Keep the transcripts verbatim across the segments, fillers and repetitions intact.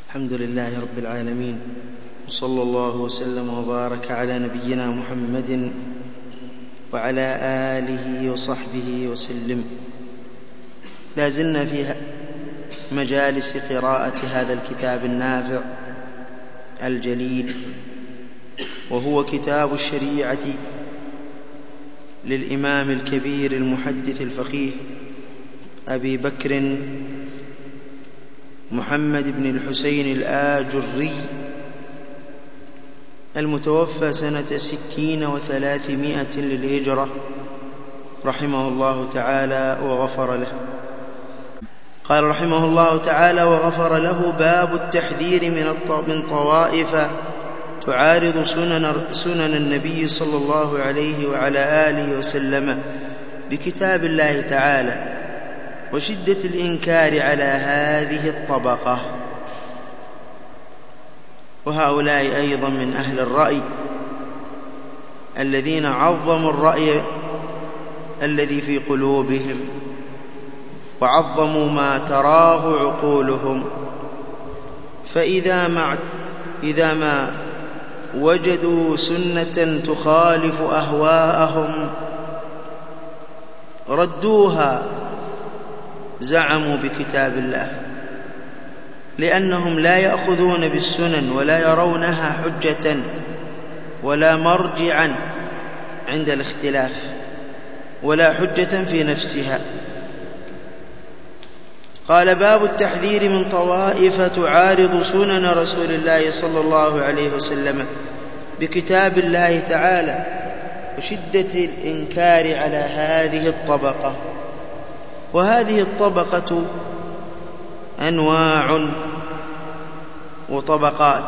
الحمد لله رب العالمين، وصلى الله وسلم وبارك على نبينا محمد وعلى آله وصحبه وسلم. لا زلنا في مجالس قراءة هذا الكتاب النافع الجليل، وهو كتاب الشريعة للإمام الكبير المحدث الفقيه أبي بكر محمد بن الحسين الآجري المتوفى سنة ستين وثلاثمائة للهجرة رحمه الله تعالى وغفر له. قال رحمه الله تعالى وغفر له: باب التحذير من طوائف تعارض سنن, سنن النبي صلى الله عليه وعلى آله وسلم بكتاب الله تعالى، وشدة الإنكار على هذه الطبقة. وهؤلاء أيضا من أهل الرأي الذين عظموا الرأي الذي في قلوبهم، وعظموا ما تراه عقولهم، فإذا ما, إذا ما وجدوا سنة تخالف أهواءهم ردوها، زعموا بكتاب الله، لأنهم لا يأخذون بالسنن ولا يرونها حجة ولا مرجعا عند الاختلاف ولا حجة في نفسها. قال: باب التحذير من طوائف تعارض سنن رسول الله صلى الله عليه وسلم بكتاب الله تعالى، وشدة الإنكار على هذه الطبقة. وهذه الطبقة أنواع وطبقات،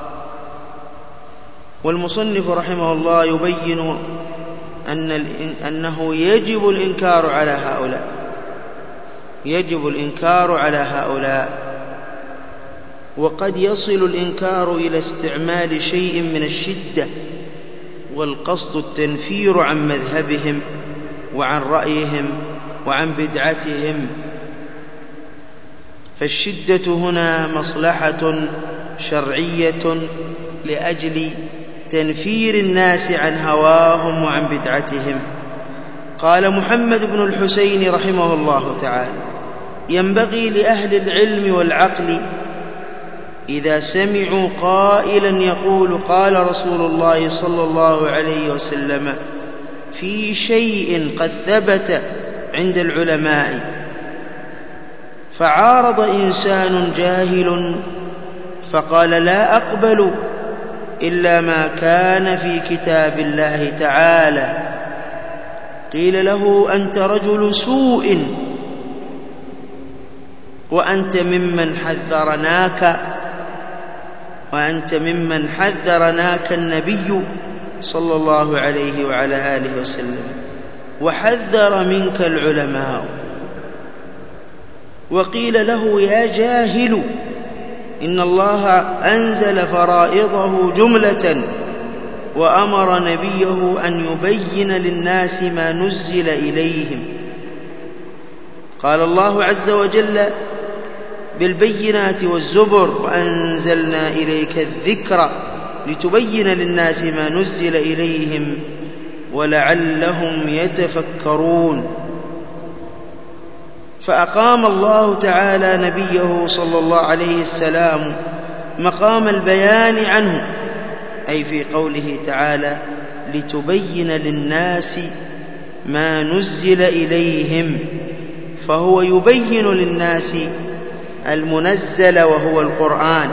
والمصنف رحمه الله يبين أن أنه يجب الإنكار على هؤلاء يجب الإنكار على هؤلاء وقد يصل الإنكار إلى استعمال شيء من الشدة، والقصد التنفير عن مذهبهم وعن رأيهم وعن بدعتهم. فالشدة هنا مصلحة شرعية لأجل تنفير الناس عن هواهم وعن بدعتهم. قال محمد بن الحسين رحمه الله تعالى: ينبغي لأهل العلم والعقل إذا سمعوا قائلا يقول قال رسول الله صلى الله عليه وسلم في شيء قد ثبت عند العلماء، فعارض إنسان جاهل فقال لا أقبل إلا ما كان في كتاب الله تعالى، قيل له: أنت رجل سوء وأنت ممن حذرناك وأنت ممن حذرناك النبي صلى الله عليه وعلى آله وسلم، وحذر منك العلماء. وقيل له: يا جاهل، إن الله أنزل فرائضه جملة وأمر نبيه أن يبين للناس ما نزل إليهم. قال الله عز وجل بالبينات والزبر: وأنزلنا إليك الذكر لتبين للناس ما نزل إليهم ولعلهم يتفكرون. فأقام الله تعالى نبيه صلى الله عليه السلام مقام البيان عنه، أي في قوله تعالى: لتبين للناس ما نزل إليهم، فهو يبين للناس المنزل وهو القرآن.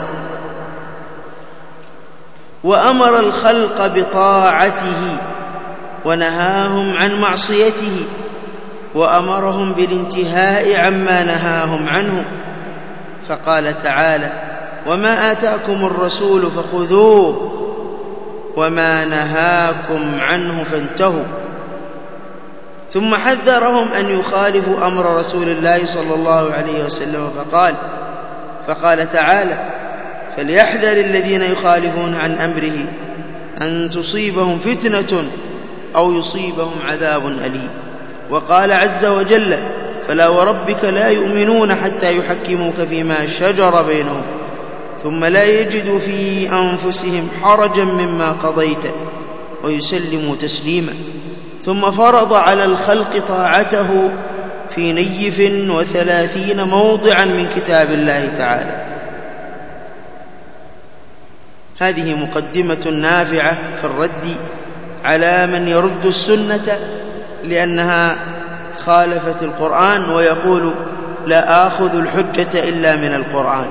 وأمر الخلق بطاعته ونهاهم عن معصيته، وأمرهم بالانتهاء عما نهاهم عنه، فقال تعالى: وما آتاكم الرسول فخذوه وما نهاكم عنه فانتهوا. ثم حذرهم أن يخالفوا أمر رسول الله صلى الله عليه وسلم، فقال فقال تعالى: فليحذر الذين يخالفون عن أمره أن تصيبهم فتنة أو يصيبهم عذاب أليم. وقال عز وجل: فلا وربك لا يؤمنون حتى يحكموك فيما شجر بينهم ثم لا يجدوا في أنفسهم حرجا مما قضيت ويسلموا تسليما، ثم فرض على الخلق طاعته في نيف وثلاثين موضعا من كتاب الله تعالى. هذه مقدمة نافعة في الرد على من يرد السنة لأنها خالفت القرآن ويقول لا آخذ الحجة إلا من القرآن.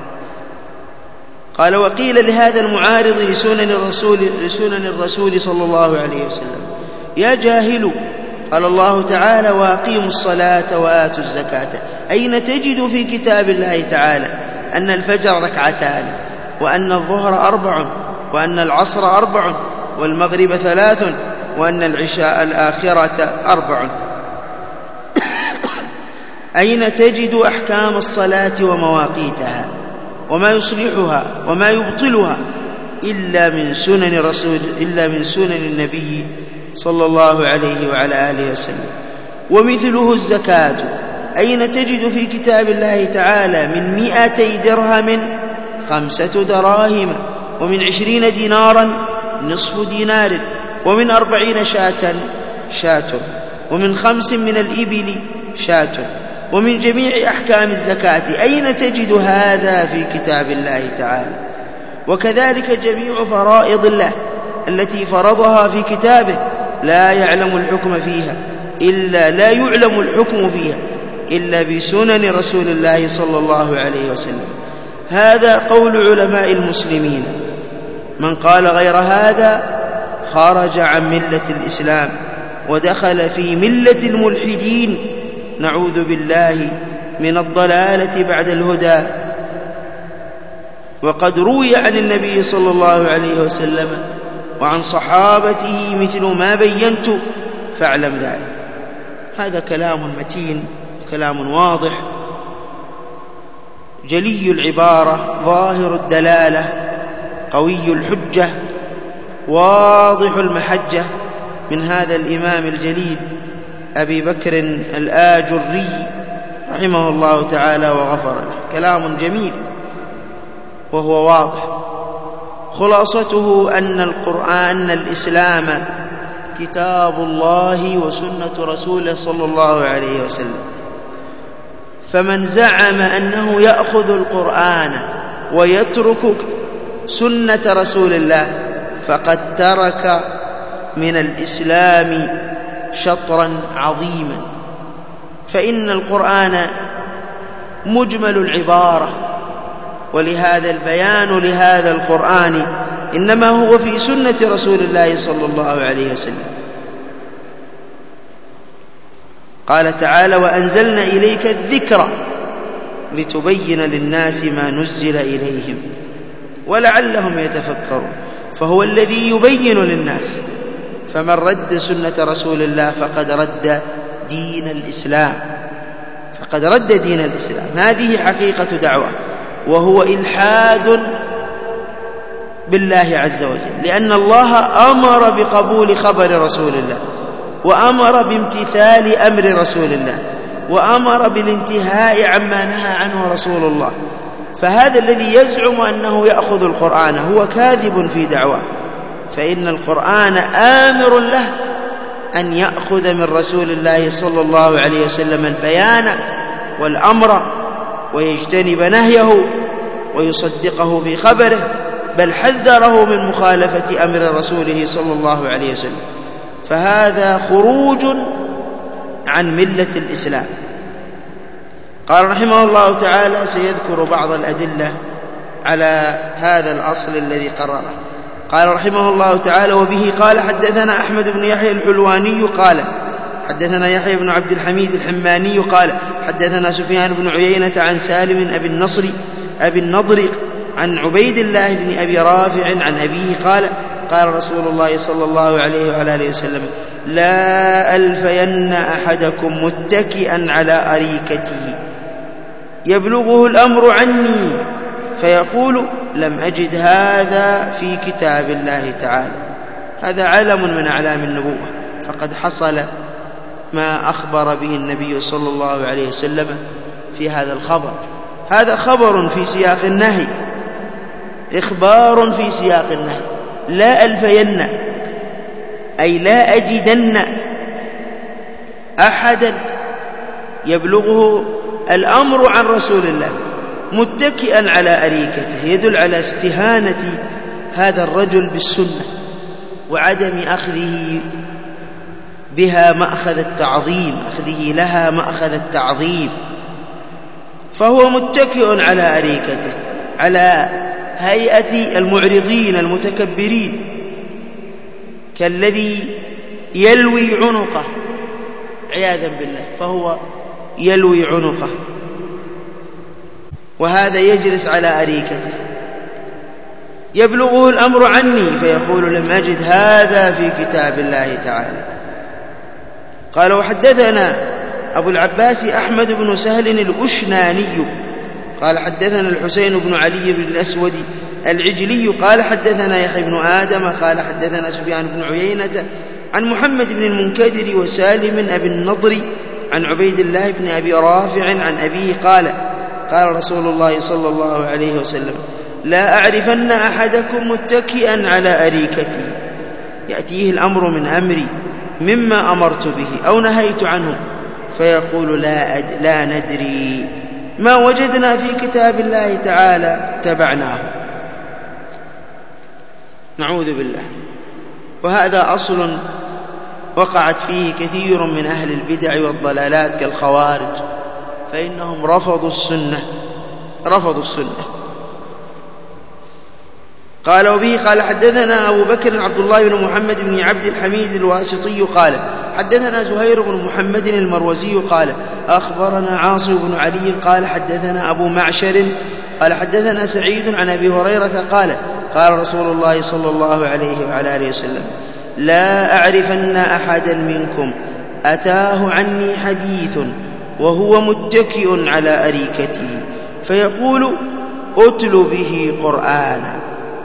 قال: وقيل لهذا المعارض لسنن الرسول, لسنن الرسول صلى الله عليه وسلم: يا جاهل، قال الله تعالى: وأقيموا الصلاة وآتوا الزكاة، أين تجد في كتاب الله تعالى أن الفجر ركعتان، وأن الظهر أربع، وأن العصر أربع، والمغرب ثلاث، وأن العشاء الآخرة أربع؟ أين تجد أحكام الصلاة ومواقيتها وما يصلحها وما يبطلها إلا من سنن رسول إلا من سنن النبي صلى الله عليه وعلى آله وسلم؟ ومثله الزكاة، أين تجد في كتاب الله تعالى من مئتي درهم خمسة دراهم، ومن عشرين دينارا نصف دينار، ومن أربعين شاة شاة، ومن خمس من الإبل شاة، ومن جميع أحكام الزكاة أين تجد هذا في كتاب الله تعالى؟ وكذلك جميع فرائض الله التي فرضها في كتابه لا يعلم الحكم فيها إلا لا يعلم الحكم فيها إلا بسنن رسول الله صلى الله عليه وسلم. هذا قول علماء المسلمين. من قال غير هذا خرج عن ملة الإسلام ودخل في ملة الملحدين، نعوذ بالله من الضلالة بعد الهدى. وقد روي عن النبي صلى الله عليه وسلم وعن صحابته مثل ما بينت فاعلم ذلك. هذا كلام متين، كلام واضح جلي العبارة، ظاهر الدلالة، قوي الحجة، واضح المحجة، من هذا الإمام الجليل أبي بكر الآجري رحمه الله تعالى وغفر له. كلام جميل وهو واضح. خلاصته أن القرآن الإسلام كتاب الله وسنة رسوله صلى الله عليه وسلم. فمن زعم أنه يأخذ القرآن ويترك سنة رسول الله فقد ترك من الإسلام شطرا عظيما، فإن القرآن مجمل العبارة، ولهذا البيان لهذا القرآن إنما هو في سنة رسول الله صلى الله عليه وسلم. قال تعالى: وأنزلنا إليك الذكر لتبين للناس ما نزل إليهم ولعلهم يتفكرون. فهو الذي يبين للناس، فمن رد سنة رسول الله فقد رد دين الإسلام، فقد رد دين الإسلام. هذه حقيقة دعوة، وهو إلحاد بالله عز وجل، لأن الله أمر بقبول خبر رسول الله، وأمر بامتثال أمر رسول الله، وأمر بالانتهاء عما نهى عنه رسول الله. فهذا الذي يزعم أنه يأخذ القرآن هو كاذب في دعواه، فإن القرآن آمر له أن يأخذ من رسول الله صلى الله عليه وسلم البيان والأمر ويجتنب نهيه ويصدقه في خبره، بل حذره من مخالفة أمر رسوله صلى الله عليه وسلم. فهذا خروج عن ملة الإسلام. قال رحمه الله تعالى: سيذكر بعض الأدلة على هذا الأصل الذي قرره. قال رحمه الله تعالى: وبه قال حدثنا أحمد بن يحيى الحلواني قال حدثنا يحيى بن عبد الحميد الحماني قال حدثنا سفيان بن عيينة عن سالم أبي النصر أبي النضر عن عبيد الله بن أبي رافع عن أبيه قال: قال رسول الله صلى الله عليه وعلى آله وسلم: لا ألفين أحدكم متكئا على أريكته يبلغه الأمر عني فيقول: لم أجد هذا في كتاب الله تعالى. هذا علم من أعلام النبوة، فقد حصل ما أخبر به النبي صلى الله عليه وسلم في هذا الخبر. هذا خبر في سياق النهي، إخبار في سياق النهي. لا ألفين أي لا أجدن أحدا يبلغه الأمر عن رسول الله متكئا على أريكته، يدل على استهانة هذا الرجل بالسنة وعدم أخذه بها مأخذ التعظيم، أخذه لها مأخذ التعظيم. فهو متكئ على أريكته على هيئة المعرضين المتكبرين، كالذي يلوي عنقه عياذا بالله، فهو يلوي عنقه، وهذا يجلس على أريكته. يبلغه الأمر عني فيقول لم أجد هذا في كتاب الله تعالى. قال وحدثنا أبو العباس أحمد بن سهل الأشناني قال حدثنا الحسين بن علي بن الأسود العجلي قال حدثنا يحيى بن آدم قال حدثنا سفيان بن عيينة عن محمد بن المنكدر وسالم أبي النضر عن عبيد الله بن أبي رافع عن أبيه قال قال رسول الله صلى الله عليه وسلم لا أعرفن أحدكم متكئا على أريكته يأتيه الأمر من أمري مما أمرت به أو نهيت عنه فيقول لا, أد... لا ندري ما وجدنا في كتاب الله تعالى تبعناه. نعوذ بالله. وهذا أصل وقعت فيه كثير من أهل البدع والضلالات كالخوارج، فإنهم رفضوا السنة رفضوا السنة قال وبه قال حدثنا أبو بكر عبد الله بن محمد بن عبد الحميد الواسطي قال حدثنا زهير بن محمد المروزي قال أخبرنا عاصم بن علي قال حدثنا أبو معشر قال حدثنا سعيد عن أبي هريرة قال قال رسول الله صلى الله عليه وعلى آله وسلم لا أعرفن أحدا منكم أتاه عني حديث وهو متكئ على أريكته فيقول أتل به قرآنا.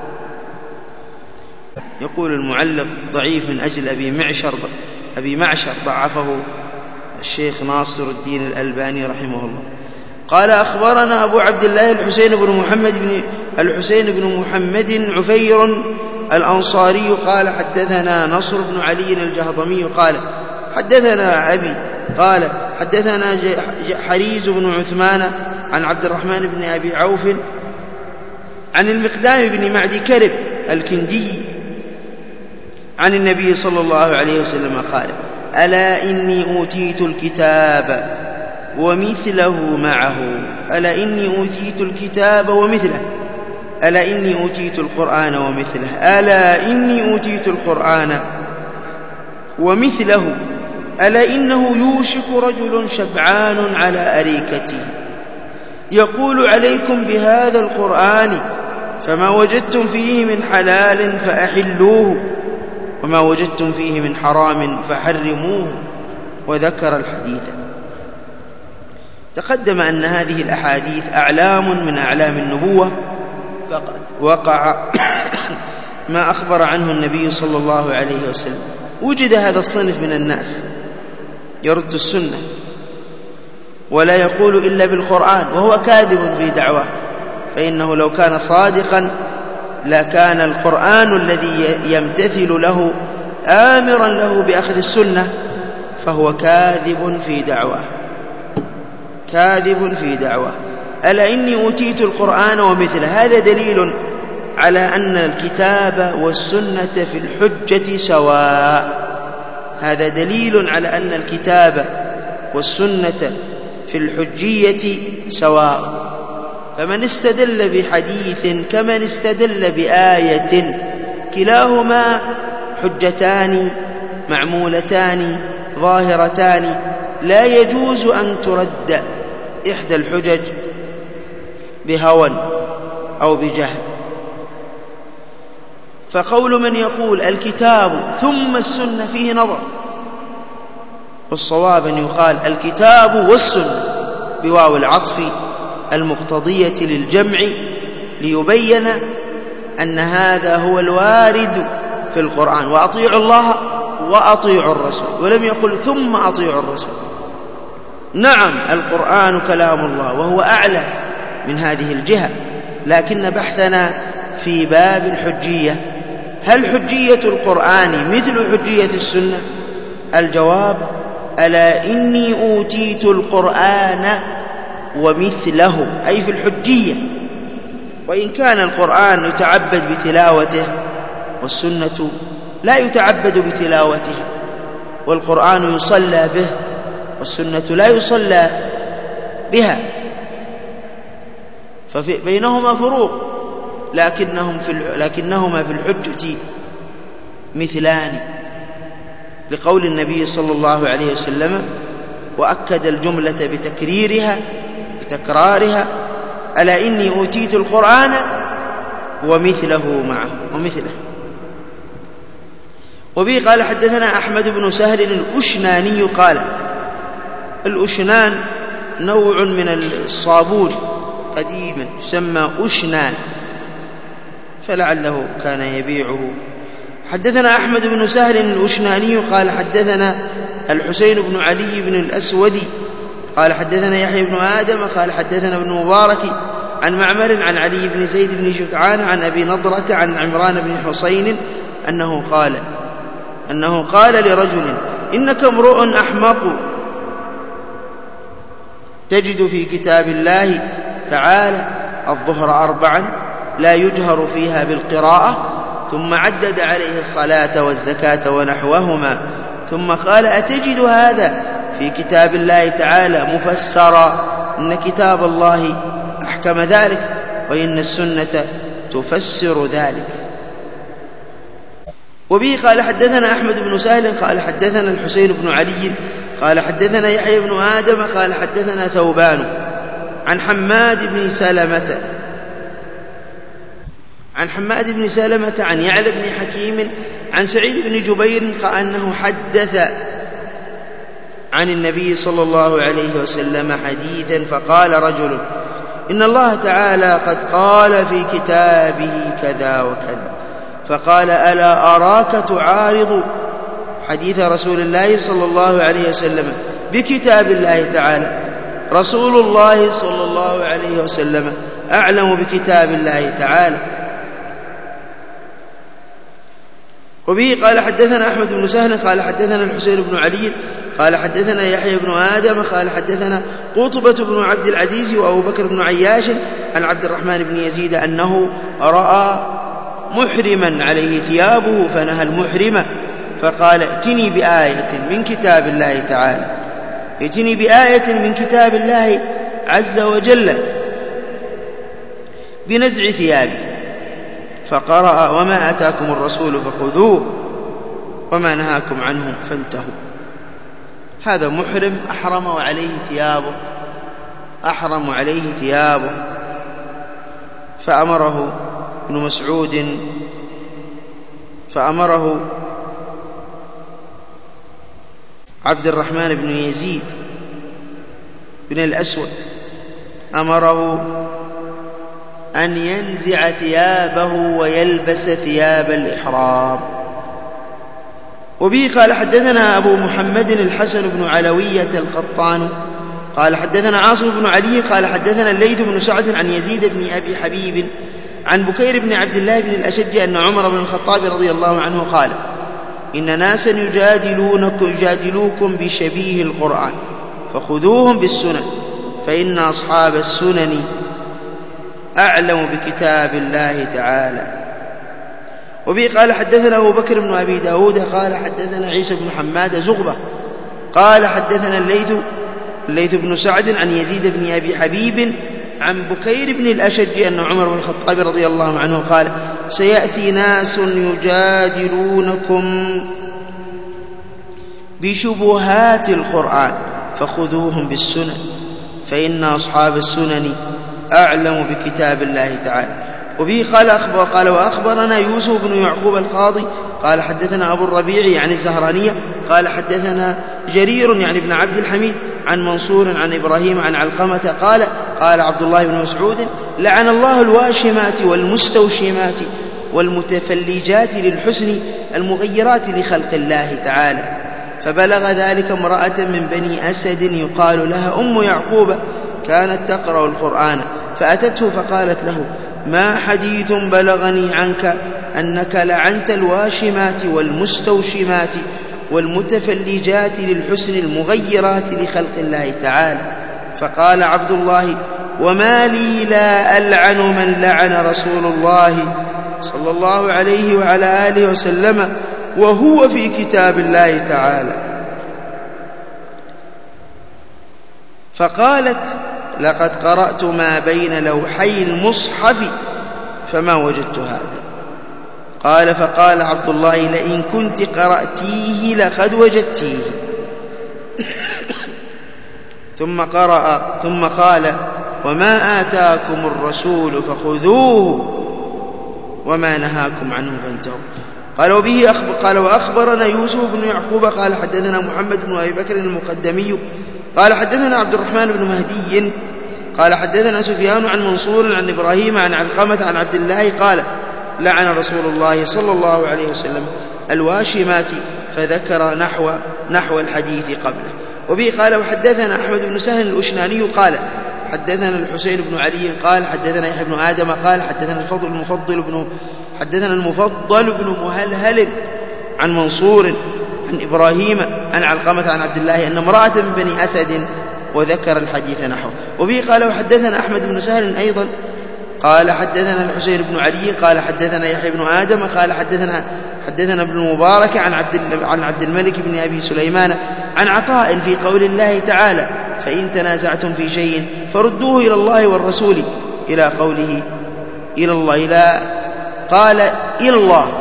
يقول المعلق ضعيف من أجل أبي معشر أبي معشر ضعفه الشيخ ناصر الدين الألباني رحمه الله. قال أخبرنا أبو عبد الله الحسين بن محمد بن الحسين بن محمد عفير الأنصاري قال حدثنا نصر بن علي الجهضمي قال حدثنا أبي قال حدثنا حريز بن عثمان عن عبد الرحمن بن أبي عوف عن المقدام بن معدي كرب الكندي عن النبي صلى الله عليه وسلم قال ألا إني أوتيت الكتاب ومثله معه ألا إني أوتيت الكتاب ومثله ألا إني أوتيت القرآن ومثله ألا إني أوتيت القرآن ومثله ألا إنه يوشك رجل شبعان على أريكته يقول عليكم بهذا القرآن فما وجدتم فيه من حلال فأحلوه وما وجدتم فيه من حرام فحرموه وذكر الحديث. تقدم أن هذه الأحاديث أعلام من أعلام النبوة، فقد وقع ما أخبر عنه النبي صلى الله عليه وسلم. وجد هذا الصنف من الناس يرد السنة ولا يقول إلا بالقرآن وهو كاذب في دعواه، فإنه لو كان صادقا لكان القرآن الذي يمتثل له آمرا له بأخذ السنة، فهو كاذب في دعواه كاذب في دعواه. ألا إني أوتيت القرآن ومثله، هذا دليل على أن الكتاب والسنة في الحجة سواء. هذا دليل على أن الكتاب والسنة في الحجية سواء. فمن استدل بحديث كمن استدل بآية كلاهما حجتان معمولتان ظاهرتان، لا يجوز أن ترد إحدى الحجج بهوى أو بجهل. فقول من يقول الكتاب ثم السنة فيه نظر، والصواب أن يقال الكتاب والسنة بواو العطف المقتضية للجمع ليبين أن هذا هو الوارد في القرآن، وأطيعوا الله وأطيعوا الرسول، ولم يقل ثم أطيعوا الرسول. نعم القرآن كلام الله وهو أعلى من هذه الجهة، لكن بحثنا في باب الحجية: هل حجية القرآن مثل حجية السنة؟ الجواب: ألا إني أوتيت القرآن ومثله، أي في الحجية. وإن كان القرآن يتعبد بتلاوته والسنة لا يتعبد بتلاوتها، والقرآن يصلى به والسنة لا يصلى بها، فبينهما فروق، لكنهم في لكنهما في الحجة مثلان، لقول النبي صلى الله عليه وسلم: وأكد الجملة بتكريرها بتكرارها: ألا إني أوتيت القرآن ومثله معه ومثله. وبه قال حدثنا أحمد بن سهل الأشناني قال: الأشنان نوع من الصابون قديما يسمى أشنان، فلعله كان يبيعه. حدثنا أحمد بن سهل الأشناني قال حدثنا الحسين بن علي بن الأسود قال حدثنا يحيى بن آدم قال حدثنا ابن مبارك عن معمر عن علي بن زيد بن جدعان عن أبي نضرة عن عمران بن حسين أنه قال أنه قال لرجل: إنك امرؤ أحمق، تجد في كتاب الله تعالى الظهر أربعا لا يجهر فيها بالقراءة، ثم عدد عليه الصلاة والزكاة ونحوهما، ثم قال: أتجد هذا في كتاب الله تعالى مفسرا؟ إن كتاب الله أحكم ذلك، وإن السنة تفسر ذلك. وبه قال حدثنا أحمد بن سهل قال حدثنا الحسين بن علي قال حدثنا يحيى بن آدم قال حدثنا ثوبان عن حماد بن سلمة عن حماد بن سلمة عن يعلى بن حكيم عن سعيد بن جبير قال أنه حدث عن النبي صلى الله عليه وسلم حديثا، فقال رجل: إن الله تعالى قد قال في كتابه كذا وكذا، فقال: ألا أراك تعارض حديث رسول الله صلى الله عليه وسلم بكتاب الله تعالى؟ رسول الله صلى الله عليه وسلم أعلم بكتاب الله تعالى. وبه قال حدثنا أحمد بن سهل قال حدثنا الحسين بن علي قال حدثنا يحيى بن آدم قال حدثنا قطبة بن عبد العزيز وأبو بكر بن عياش عن عبد الرحمن بن يزيد أنه رأى محرما عليه ثيابه فنهى المحرم فقال: ائتني بآية من كتاب الله تعالى، ائتني بآية من كتاب الله عز وجل بنزع ثيابي، فقرأ: وما أتاكم الرسول فخذوه وما نهاكم عنه فانتهوا. هذا محرم أحرم عليه ثيابه أحرم عليه ثيابه فأمره ابن مسعود فأمره عبد الرحمن بن يزيد بن الأسود أمره أن ينزع ثيابه ويلبس ثياب الإحرام. وبه قال حدثنا أبو محمد الحسن بن علوية القطان قال حدثنا عاصم بن علي قال حدثنا الليث بن سعد عن يزيد بن أبي حبيب عن بكير بن عبد الله بن الأشج أن عمر بن الخطاب رضي الله عنه قال: إن ناسا يجادلونكم يجادلوكم بشبيه القرآن فخذوهم بالسنن، فإن أصحاب السنن أعلم بكتاب الله تعالى. وبه قال حدثنا أبو بكر بن أبي داود قال حدثنا عيسى بن حماد زغبة قال حدثنا الليث الليث بن سعد عن يزيد بن أبي حبيب عن بكير بن الأشج أن عمر بن الخطاب رضي الله عنه قال: سيأتي ناس يجادلونكم بشبهات القرآن فخذوهم بالسنن، فإن أصحاب السنن أعلم بكتاب الله تعالى. وبه قال أخبر قال وأخبرنا يوسف بن يعقوب القاضي قال حدثنا أبو الربيع عن الزهرانية قال حدثنا جرير يعني ابن عبد الحميد عن منصور عن إبراهيم عن علقمة قال: قال عبد الله بن مسعود: لعن الله الواشمات والمستوشمات والمتفلجات للحسن المغيرات لخلق الله تعالى. فبلغ ذلك امرأة من بني أسد يقال لها أم يعقوب كانت تقرأ القرآن، فأتته فقالت له: ما حديث بلغني عنك أنك لعنت الواشمات والمستوشمات والمتفلجات للحسن المغيرات لخلق الله تعالى. فقال عبد الله: وما لي لا ألعن من لعن رسول الله صلى الله عليه وعلى آله وسلم وهو في كتاب الله تعالى. فقالت: لقد قرأت ما بين لوحي المصحف فما وجدت هذا. قال: فقال عبد الله: لئن كنت قرأتيه لقد وجدتيه. ثم قرأ ثم قال: وما آتاكم الرسول فخذوه وما نهاكم عنه فانتهوا. قال: وبه أخبر قال وأخبرنا يوسف بن يعقوب قال حدثنا محمد بن أبي بكر المقدمي قال حدثنا عبد الرحمن بن مهدي قال حدثنا سفيان عن منصور عن إبراهيم عن علقمة عن عبد الله قال: لعن رسول الله صلى الله عليه وسلم الواشمات، فذكر نحو نحو الحديث قبله. وبه قال وحدثنا أحمد بن سهل الأشناني قال حدثنا الحسين بن علي قال حدثنا يحيى بن آدم قال حدثنا الفضل المفضل بن حدثنا المفضل بن مهلهل عن منصور عن إبراهيم عن علقمة عن عبد الله أن امرأة من بني أسد، وذكر الحديث نحوه. وبه قال وحدثنا أحمد بن سهل أيضا قال حدثنا الحسين بن علي قال حدثنا يحيى بن آدم قال حدثنا حدثنا ابن المبارك عن عبد عن عبد الملك بن أبي سليمان عن عطاء في قول الله تعالى: فإن تنازعتم في شيء فردوه إلى الله والرسول، إلى قوله إلى الله إلى قال إلى الله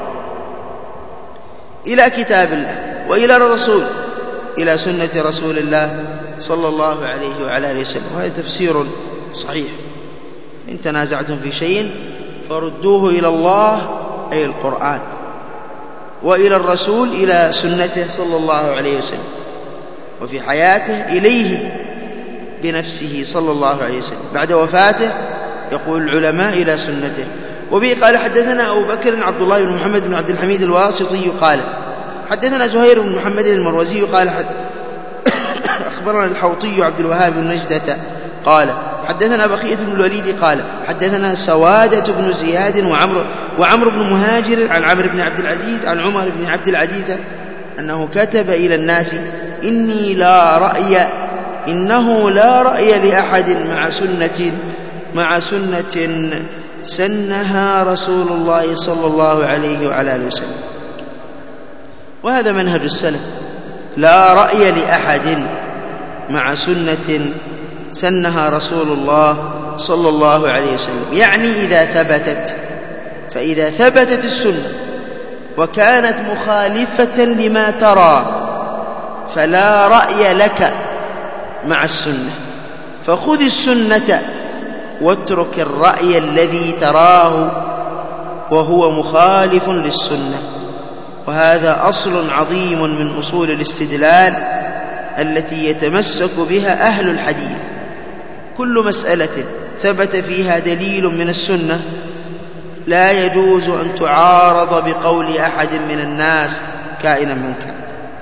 إلى كتاب الله وإلى الرسول إلى سنة رسول الله صلى الله عليه وعلى آله وسلم. وهذا تفسير صحيح. إن تنازعتم في شيء فردوه إلى الله أي القرآن، وإلى الرسول إلى سنته صلى الله عليه وسلم، وفي حياته إليه بنفسه صلى الله عليه وسلم، بعد وفاته يقول العلماء إلى سنته. وبه قال حدثنا أبو بكر عبد الله بن محمد بن عبد الحميد الواسطي قال حدثنا زهير بن محمد المروزي قال حد أخبرنا الحوطي عبد الوهاب بن نجدة قال حدثنا بقية بن الوليد قال حدثنا سوادة بن زياد وعمر وعمر بن مهاجر عن عمرو بن عبد العزيز عن عمر بن عبد العزيز أنه كتب إلى الناس: إني لا رأي إنه لا رأي لأحد مع سنة مع سنة سنها رسول الله صلى الله عليه وعلى آله وسلم. وهذا منهج السلف: لا رأي لأحد مع سنة سنها رسول الله صلى الله عليه وسلم، يعني إذا ثبتت، فإذا ثبتت السنة وكانت مخالفة لما ترى فلا رأي لك مع السنة، فخذ السنة واترك الرأي الذي تراه وهو مخالف للسنة. وهذا أصل عظيم من أصول الاستدلال التي يتمسك بها أهل الحديث. كل مسألة ثبت فيها دليل من السنة لا يجوز أن تعارض بقول أحد من الناس كائنا من كان.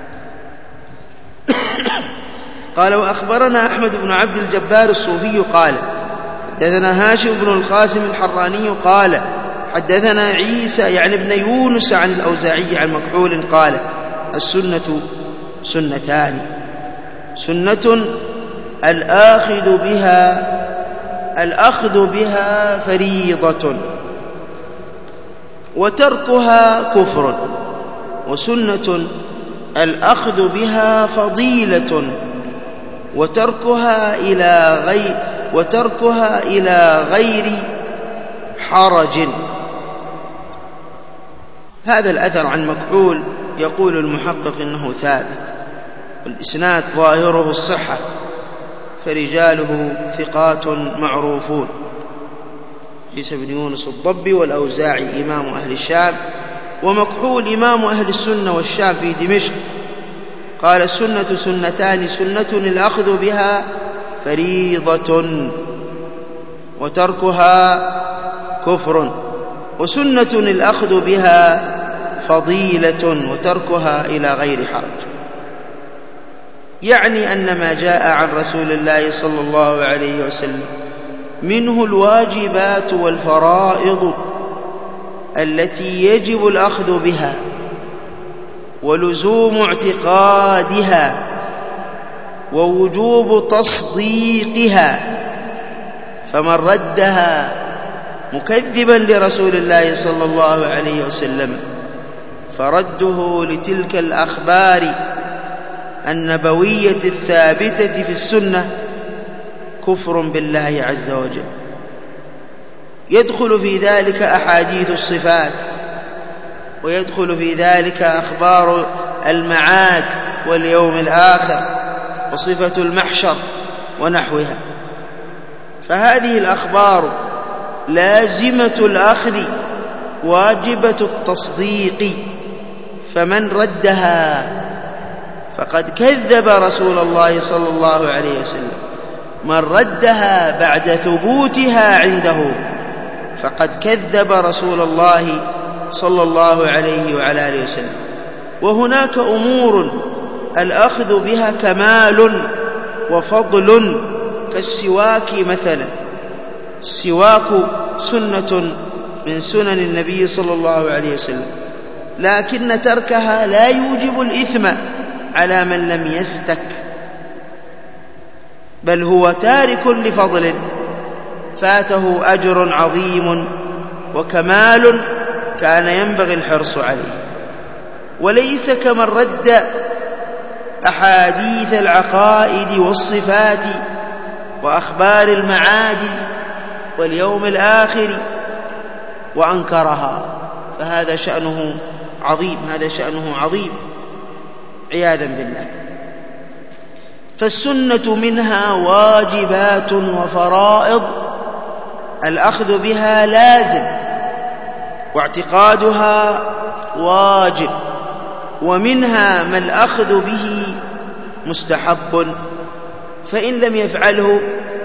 قال وأخبرنا أحمد بن عبد الجبار الصوفي قال حدثنا هاشم بن القاسم الحراني قال حدثنا عيسى يعني ابن يونس عن الأوزاعي عن مكحول قال السنة سنتان: سنة الآخذ بها الأخذ بها فريضة وتركها كفر، وسنة الأخذ بها فضيلة وتركها إلى غير وتركها إلى غير حرج. هذا الأثر عن مكحول يقول المحقق إنه ثابت، والإسناد ظاهره الصحة، فرجاله ثقات معروفون: عيسى بن يونس الضبي والأوزاعي إمام أهل الشام، ومكحول إمام أهل السنة والشام في دمشق. قال السنة سنتان: سنة الأخذ بها فريضة وتركها كفر، وسنة الأخذ بها فضيلة وتركها إلى غير حرج. يعني أن ما جاء عن رسول الله صلى الله عليه وسلم منه الواجبات والفرائض التي يجب الأخذ بها ولزوم اعتقادها ووجوب تصديقها، فمن ردها مكذبا لرسول الله صلى الله عليه وسلم فرده لتلك الأخبار النبوية الثابتة في السنة كفر بالله عز وجل. يدخل في ذلك أحاديث الصفات، ويدخل في ذلك أخبار المعاد واليوم الآخر وصفة المحشر ونحوها. فهذه الأخبار لازمة الأخذ واجبة التصديق، فمن ردها فقد كذب رسول الله صلى الله عليه وسلم. من ردها بعد ثبوتها عنده فقد كذب رسول الله صلى الله عليه وعلى آله وسلم. وهناك أمور الأخذ بها كمال وفضل كالسواك مثلا. السواك سنة من سنن النبي صلى الله عليه وسلم، لكن تركها لا يوجب الإثم على من لم يستك، بل هو تارك لفضل فاته أجر عظيم وكمال كان ينبغي الحرص عليه. وليس كمن رد أحاديث العقائد والصفات وأخبار المعاد واليوم الآخر وأنكرها، فهذا شأنه عظيم، هذا شأنه عظيم عياذا بالله. فالسنة منها واجبات وفرائض الأخذ بها لازم، واعتقادها واجب، ومنها ما الأخذ به مستحب، فإن لم يفعله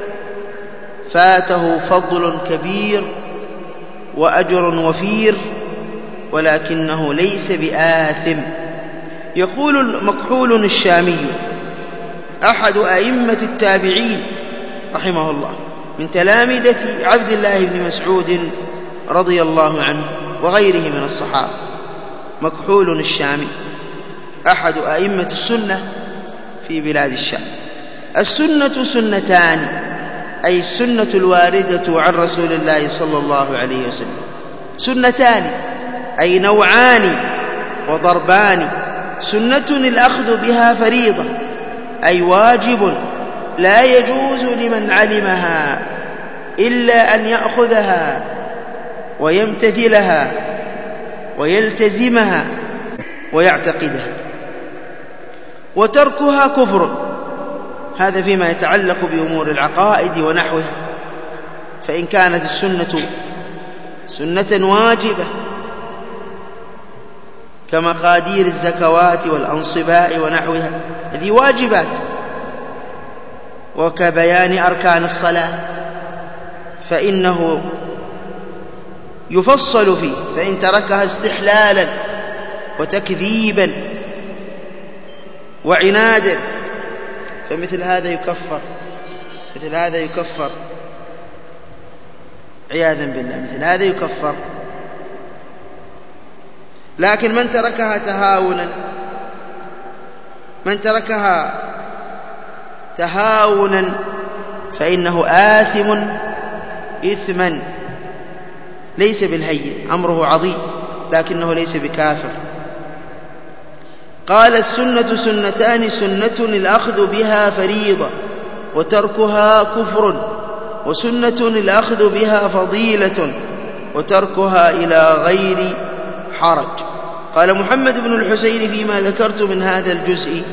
فاته فضل كبير وأجر وفير، ولكنه ليس بآثم. يقول مكحول الشامي أحد أئمة التابعين رحمه الله من تلامذة عبد الله بن مسعود رضي الله عنه وغيره من الصحابة، مكحول الشامي أحد أئمة السنة في بلاد الشام: السنة سنتان، أي السنة الواردة عن رسول الله صلى الله عليه وسلم. سنتان أي نوعان وضربان. سنة الأخذ بها فريضة، أي واجب لا يجوز لمن علمها إلا أن يأخذها ويمتثلها ويلتزمها ويعتقدها. وتركها كفر، هذا فيما يتعلق بأمور العقائد ونحوها. فإن كانت السنة سنة واجبة كمقادير الزكوات والأنصباء ونحوها، هذه واجبات، وكبيان أركان الصلاة، فإنه يفصل فيه. فإن تركها استحلالا وتكذيبا وعنادا فمثل هذا يكفر، مثل هذا يكفر عياذا بالله، مثل هذا يكفر. لكن من تركها تهاونا، من تركها تهاونا فإنه آثم إثما ليس بالهين، أمره عظيم، لكنه ليس بكافر. قال: السنة سنتان، سنة الأخذ بها فريضة وتركها كفر، وسنة الأخذ بها فضيلة وتركها إلى غير حرج. قال محمد بن الحسين فيما ذكرت من هذا الجزء: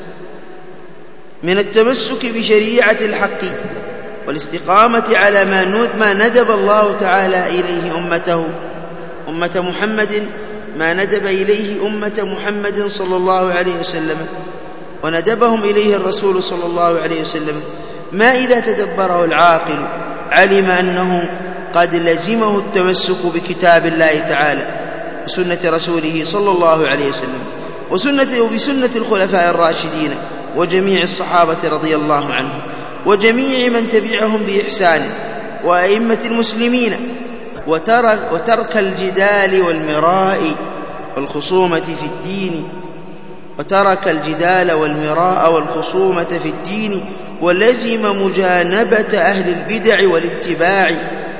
من التمسك بشريعة الحق والاستقامة على ما ندب الله تعالى إليه أمته أمة محمد، ما ندب إليه أمة محمد صلى الله عليه وسلم وندبهم إليه الرسول صلى الله عليه وسلم، ما إذا تدبره العاقل علم أنه قد لزمه التمسك بكتاب الله تعالى وسنة رسوله صلى الله عليه وسلم وسنة وبسنة الخلفاء الراشدين وجميع الصحابة رضي الله عنهم وجميع من تبعهم بإحسان وأئمة المسلمين، وترك, وترك الجدال والمراء والخصومة في الدين وترك الجدال والمراء والخصومة في الدين ولزم مجانبة أهل البدع والاتباع،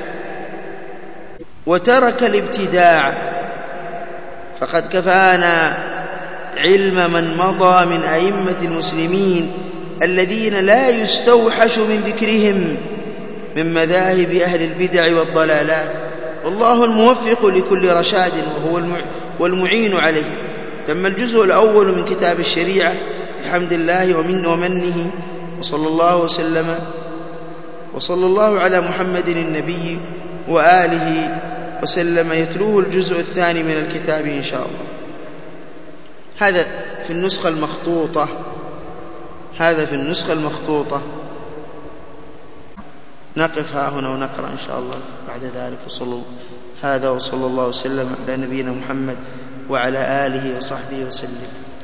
وترك الابتداع. فقد كفانا علم من مضى من أئمة المسلمين الذين لا يستوحش من ذكرهم من مذاهب أهل البدع والضلالات، والله الموفق لكل رشاد وهو والمعين عليه. تم الجزء الأول من كتاب الشريعة بحمد الله ومن ومنه، وصلى الله وسلم وصلى الله على محمد النبي وآله وسلم. يتلوه الجزء الثاني من الكتاب إن شاء الله. هذا في النسخة المخطوطة هذا في النسخة المخطوطة نقف ها هنا ونقرأ إن شاء الله بعد ذلك. وصلى هذا وصلى الله وسلم على نبينا محمد وعلى آله وصحبه وسلم.